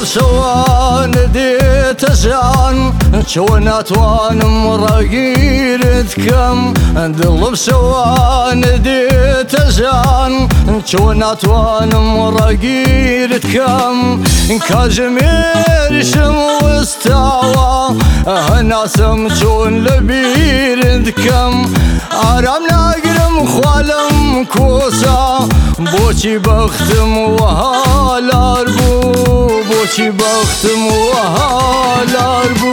شوان ديت جان شونا توانم رقيرت كم دلب شوان ديت جان شونا توانم رقيرت كم كاجمير شم واستوى هنا سمجون لبيرت كم آرام ناقرم خوالم كوسا بوچی بختم وهالار بو بوچی بختم وهالار بو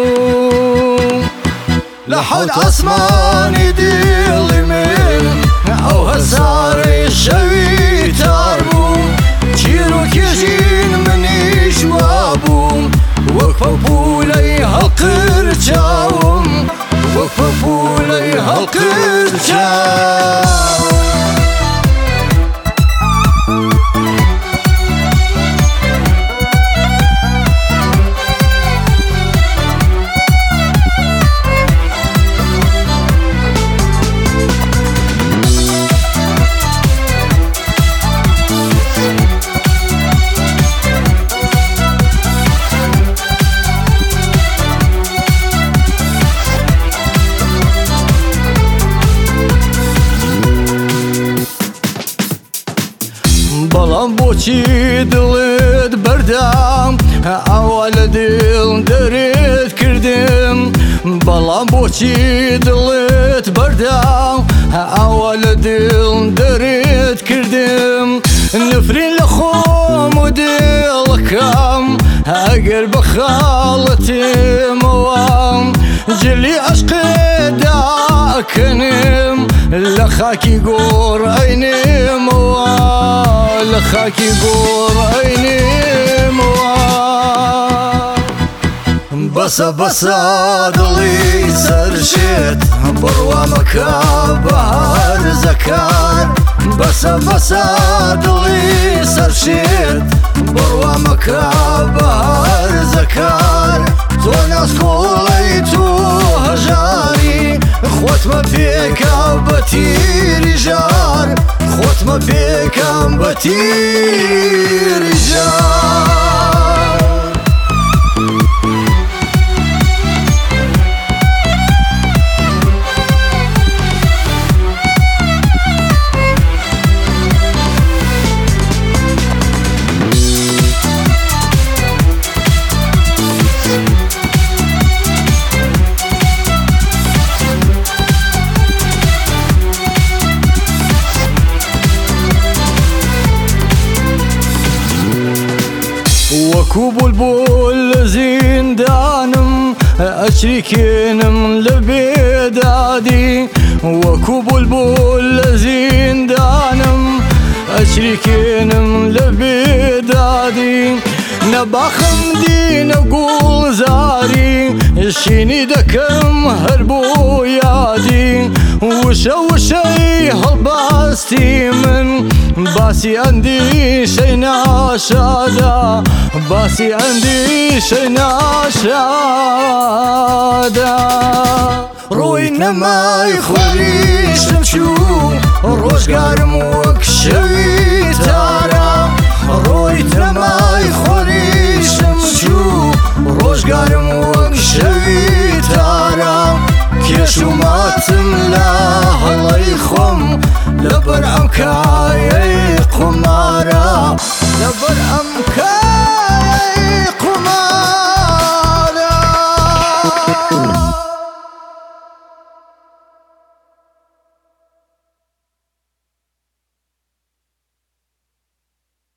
لحد اسمانی دیلی من او هساری شوی تار بو چیرو کشین منی شوابو وقفا بولی هلقر چاوم وقفا بولی هلقر چاوم بەڵام بۆچی دڵت بەردام ئەوە لە دڵ دەرێت کردم بەڵام بۆچی دڵت بەردام ئەوە لە دڵ دەرێت کردم نفرین لە خۆم و دڵەکەم ئەگەر بە خاڵەتێمەوە جلی عەشقێدا ئەکەنم لە خاکی گۆڕ ئەینێمەوە لە خاکی گۆڕ ئەینێمەوە بەسە بەسە دڵی سەرشێت بڕوا مەکە بەهار زەکار بەسە بەسە دڵی سەرشێت بڕوا مەکە بەهار زەکار تۆ ناسکۆڵەی تۆ هەژاری خۆتمە پێکەم بە تیری ژار خۆتمە پێکەم بە تیری ژار وەکو بولبول لە زیندانم ئەچریکێنم لە بێدادی وەکو بولبول لە زیندانم ئەچریکێنم لە بێدادی نەباخم دینە گوڵزاری شینی دەکەم هەر بۆ یادی وشە وشەی هەڵباستی من باسی ئەندیشەی ناشادا باسی ئەندیشەی ناشادا ڕووی نەمای خۆریشم چوو ڕۆژگارم وەک شەوی تارە ڕۆی نەمای خۆریشم چوو ڕۆژگارم وەک شەوی تارە کێش و ماتم لە هەڵەی خۆم لەبەر ئەم کار